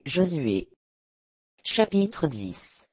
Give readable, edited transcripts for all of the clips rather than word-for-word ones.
Josué. Chapitre 10.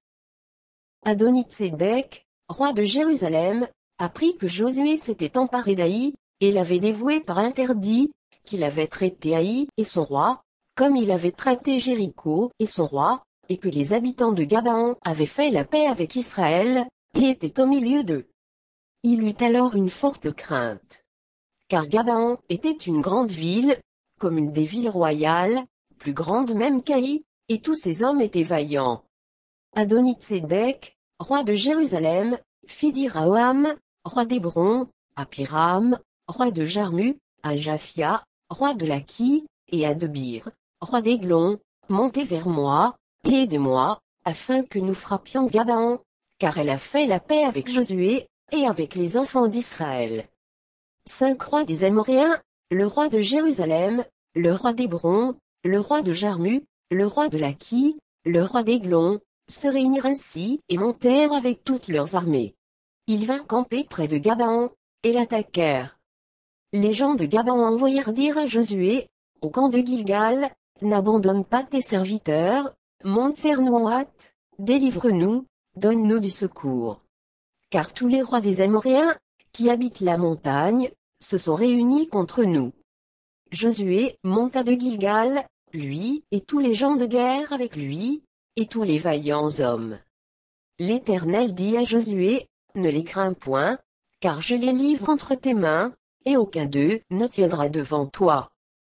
Adoni-Tsédek, roi de Jérusalem, apprit que Josué s'était emparé d'Aï, et l'avait dévoué par interdit, qu'il avait traité Aï et son roi, comme il avait traité Jéricho et son roi, et que les habitants de Gabaon avaient fait la paix avec Israël, et étaient au milieu d'eux. Il eut alors une forte crainte. Car Gabaon était une grande ville, comme une des villes royales, plus grande même qu'Aï, et tous ses hommes étaient vaillants. Adoni-Tsédek, roi de Jérusalem, fit dire à Oham, roi d'Hébron, à Piram, roi de Jarmu, à Japhia, roi de Laki, et à Debir, roi d'Églon, montez vers moi, et aidez-moi, afin que nous frappions Gabaon, car elle a fait la paix avec Josué, et avec les enfants d'Israël. 5 rois des Amoréens, le roi de Jérusalem, le roi d'Hébron, le roi de Jarmu, le roi de Laki, le roi d'Églon, se réunirent ainsi et montèrent avec toutes leurs armées. Ils vinrent camper près de Gabaon, et l'attaquèrent. Les gens de Gabaon envoyèrent dire à Josué, au camp de Gilgal, n'abandonne pas tes serviteurs, monte vers nous en hâte, délivre-nous, donne-nous du secours. Car tous les rois des Amoréens, qui habitent la montagne, se sont réunis contre nous. Josué monta de Gilgal, lui et tous les gens de guerre avec lui, et tous les vaillants hommes. L'Éternel dit à Josué, ne les crains point, car je les livre entre tes mains, et aucun d'eux ne tiendra devant toi.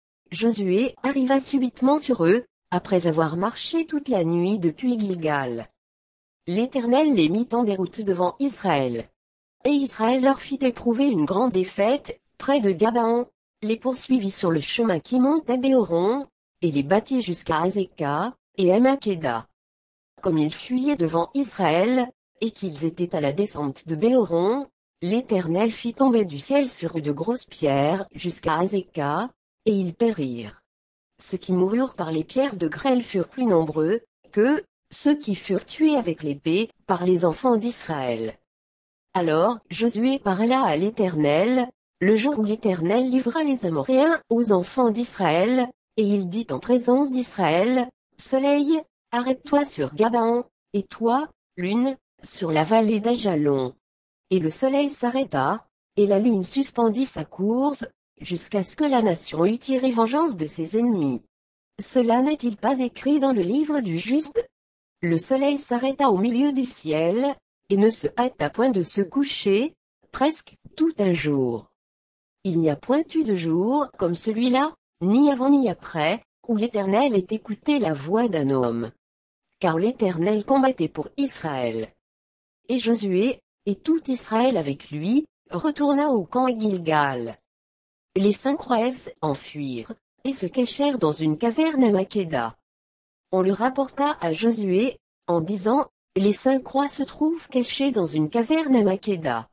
Josué arriva subitement sur eux, après avoir marché toute la nuit depuis Gilgal. L'Éternel les mit en déroute devant Israël. Et Israël leur fit éprouver une grande défaite, près de Gabaon, les poursuivit sur le chemin qui monte à Béoron, et les battit jusqu'à Azéka, et à Makeda. Comme ils fuyaient devant Israël, et qu'ils étaient à la descente de Béoron, l'Éternel fit tomber du ciel sur eux de grosses pierres jusqu'à Azéka, et ils périrent. Ceux qui moururent par les pierres de grêle furent plus nombreux, que ceux qui furent tués avec l'épée, par les enfants d'Israël. Alors Josué parla à l'Éternel, le jour où l'Éternel livra les Amoréens aux enfants d'Israël, et il dit en présence d'Israël, Soleil, arrête-toi sur Gabaon, et toi, Lune, sur la vallée d'Ajalon. Et le soleil s'arrêta, et la lune suspendit sa course, jusqu'à ce que la nation eût tiré vengeance de ses ennemis. Cela n'est-il pas écrit dans le livre du juste? Le soleil s'arrêta au milieu du ciel, et ne se hâta point de se coucher, presque tout un jour. Il n'y a point eu de jour comme celui-là, ni avant ni après, où l'Éternel ait écouté la voix d'un homme. Car l'Éternel combattait pour Israël. Et Josué, et tout Israël avec lui, retourna au camp à Gilgal. Les 5 rois enfuirent, et se cachèrent dans une caverne à Makeda. On le rapporta à Josué, en disant, les 5 rois se trouvent cachés dans une caverne à Makeda.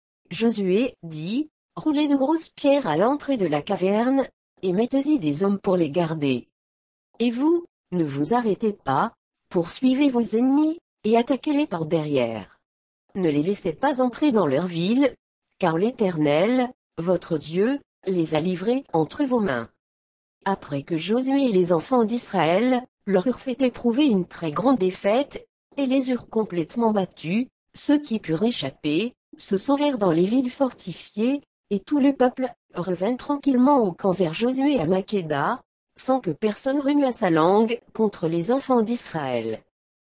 Josué dit, roulez de grosses pierres à l'entrée de la caverne, et mettez-y des hommes pour les garder. Et vous, ne vous arrêtez pas, poursuivez vos ennemis, et attaquez-les par derrière. Ne les laissez pas entrer dans leur ville, car l'Éternel, votre Dieu, les a livrés entre vos mains. Après que Josué et les enfants d'Israël leur eurent fait éprouver une très grande défaite, et les eurent complètement battus, ceux qui purent échapper, se sauvèrent dans les villes fortifiées, et tout le peuple revint tranquillement au camp vers Josué à Makeda, sans que personne remuât sa langue contre les enfants d'Israël.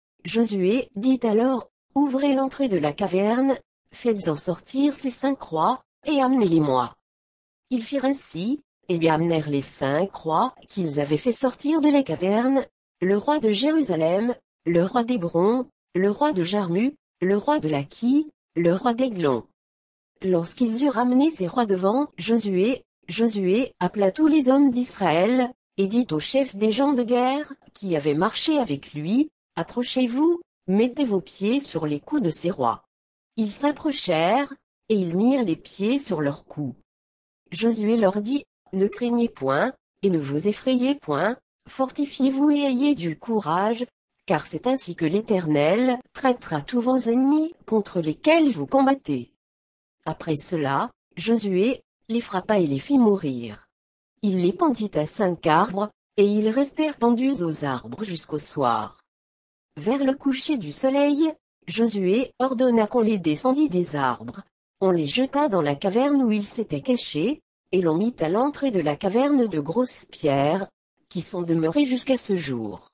Josué dit alors, ouvrez l'entrée de la caverne, faites-en sortir ces 5 rois, et amenez-les-moi. Ils firent ainsi, et lui amenèrent les 5 rois qu'ils avaient fait sortir de la caverne, le roi de Jérusalem, le roi d'Hébron, le roi de Jarmu, le roi de Laki, le roi d'Églon. Lorsqu'ils eurent amené ces rois devant Josué, Josué appela tous les hommes d'Israël, et dit aux chefs des gens de guerre, qui avaient marché avec lui, approchez-vous, mettez vos pieds sur les coups de ces rois. Ils s'approchèrent, et ils mirent les pieds sur leurs coups. Josué leur dit, ne craignez point, et ne vous effrayez point, fortifiez-vous et ayez du courage, car c'est ainsi que l'Éternel traitera tous vos ennemis contre lesquels vous combattez. Après cela, Josué les frappa et les fit mourir. Il les pendit à 5 arbres, et ils restèrent pendus aux arbres jusqu'au soir. Vers le coucher du soleil, Josué ordonna qu'on les descendît des arbres. On les jeta dans la caverne où ils s'étaient cachés, et l'on mit à l'entrée de la caverne de grosses pierres, qui sont demeurées jusqu'à ce jour.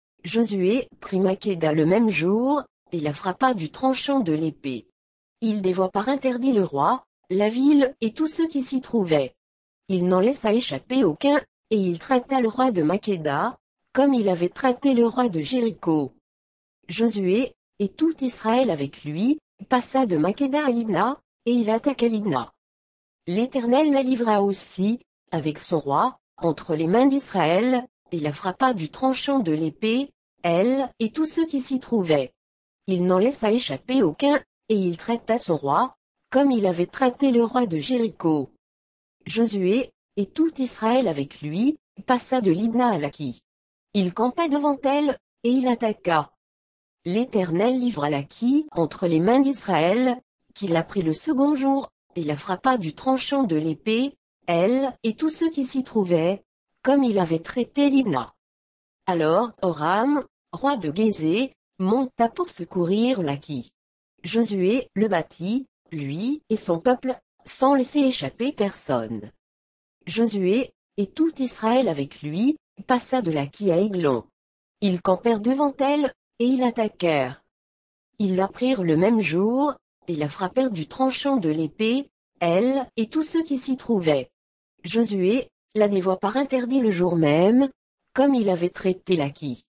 Josué prit Makéda le même jour, et la frappa du tranchant de l'épée. Il dévoua par interdit le roi, la ville et tous ceux qui s'y trouvaient. Il n'en laissa échapper aucun, et il traita le roi de Makéda, comme il avait traité le roi de Jéricho. Josué, et tout Israël avec lui, passa de Makéda à Libna, et il attaqua Libna. L'Éternel la livra aussi, avec son roi, entre les mains d'Israël, et la frappa du tranchant de l'épée, elle et tous ceux qui s'y trouvaient. Il n'en laissa échapper aucun, et il traita son roi, comme il avait traité le roi de Jéricho. Josué, et tout Israël avec lui, passa de Libna à Laki. Il campa devant elle, et il attaqua. L'Éternel livra Laki entre les mains d'Israël, qui la prit le second jour, et la frappa du tranchant de l'épée, elle et tous ceux qui s'y trouvaient, comme il avait traité Libna. Alors Horam, roi de Gézé, monta pour secourir Laki. Josué le battit, lui et son peuple, sans laisser échapper personne. Josué, et tout Israël avec lui, passa de Laki à Aiglon. Ils campèrent devant elle, et ils l'attaquèrent. Ils la prirent le même jour, et la frappèrent du tranchant de l'épée, elle et tous ceux qui s'y trouvaient. Josué la dévoua par interdit le jour même, comme il avait traité Laki.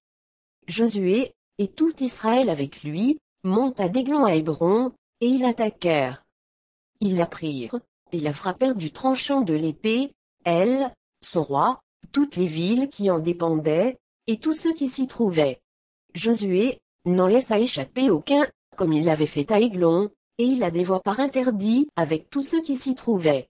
Josué, et tout Israël avec lui, monta d'Aiglon à Hébron, et ils l'attaquèrent. Ils la prirent, et la frappèrent du tranchant de l'épée, elle, son roi, toutes les villes qui en dépendaient, et tous ceux qui s'y trouvaient. Josué n'en laissa échapper aucun, comme il l'avait fait à Aiglon, et il la dévoua par interdit avec tous ceux qui s'y trouvaient.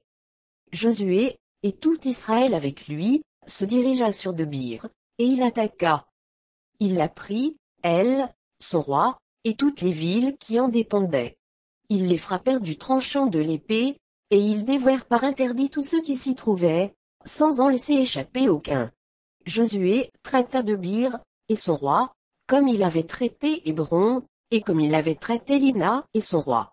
Josué, et tout Israël avec lui, se dirigea sur Debir, et il attaqua. Il la prit, elle, son roi, et toutes les villes qui en dépendaient. Ils les frappèrent du tranchant de l'épée, et ils dévouèrent par interdit tous ceux qui s'y trouvaient, sans en laisser échapper aucun. Josué traita Debir, et son roi, comme il avait traité Hébron, et comme il avait traité Libna et son roi.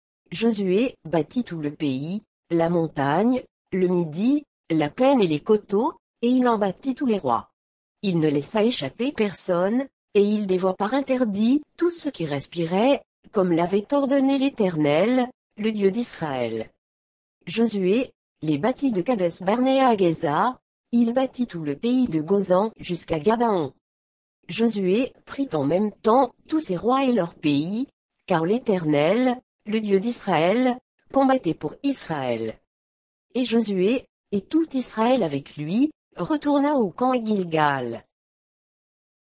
Josué bâtit tout le pays, la montagne, le Midi, la plaine et les coteaux, et il en bâtit tous les rois. Il ne laissa échapper personne, et il dévoua par interdit tout ce qui respirait, comme l'avait ordonné l'Éternel, le Dieu d'Israël. Josué les bâtit de Kades Barnéa à Géza, il bâtit tout le pays de Gozan jusqu'à Gabaon. Josué prit en même temps tous ses rois et leurs pays, car l'Éternel, le Dieu d'Israël, combattait pour Israël. Et Josué, et tout Israël avec lui, retourna au camp à Gilgal.